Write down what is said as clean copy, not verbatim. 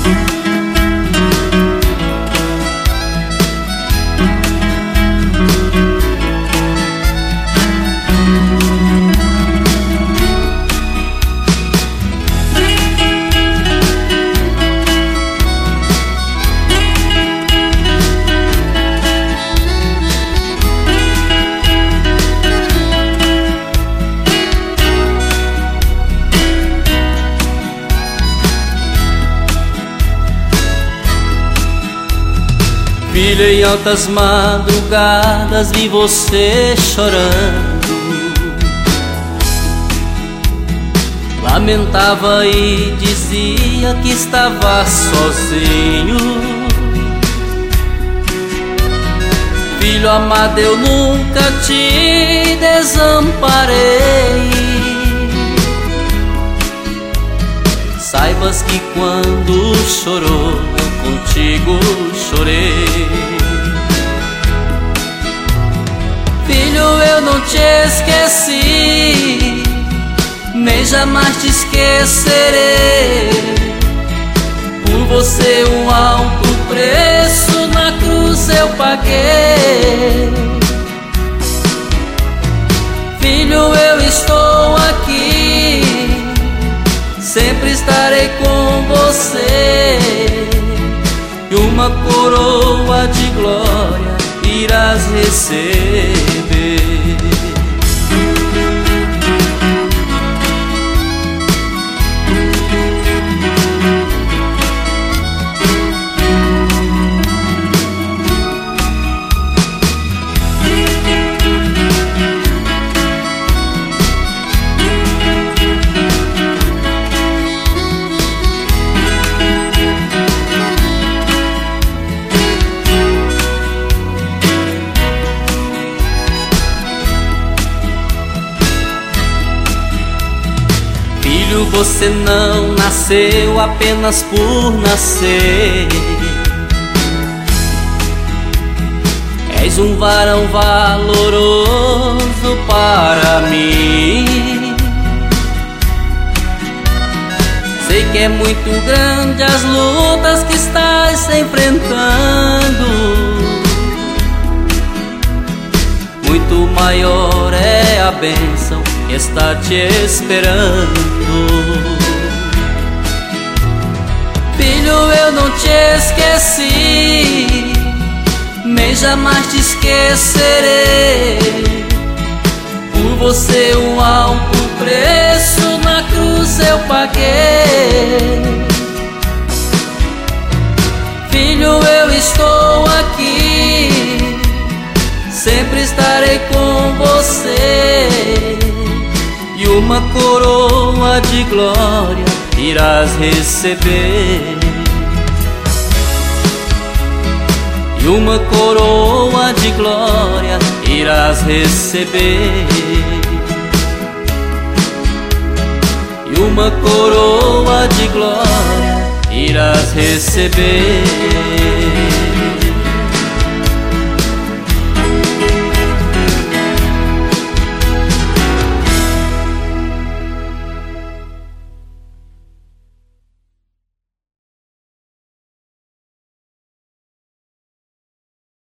Filho, em altas madrugadas vi você chorando. Lamentava e dizia que estava sozinho. Filho amado, eu nunca te desamparei. Saibas que quando chorou, eu contigo chorei. Filho, eu não te esqueci, nem jamais te esquecerei. Por você um alto preço na cruz eu paguei. Filho, eu estou aqui, sempre estarei com você, e uma coroa de glória irás receber. Filho, você não nasceu apenas por nascer. És um varão valoroso para mim. Sei que é muito grande as lutas que estás enfrentando. Muito maior é a bênção que está te esperando. Filho, eu não te esqueci, nem jamais te esquecerei. Por você um alto preço na cruz eu paguei. Filho, eu estou aqui, sempre estarei com você, e uma coroa de glória irás receber. E uma coroa de glória irás receber. E uma coroa de glória irás receber.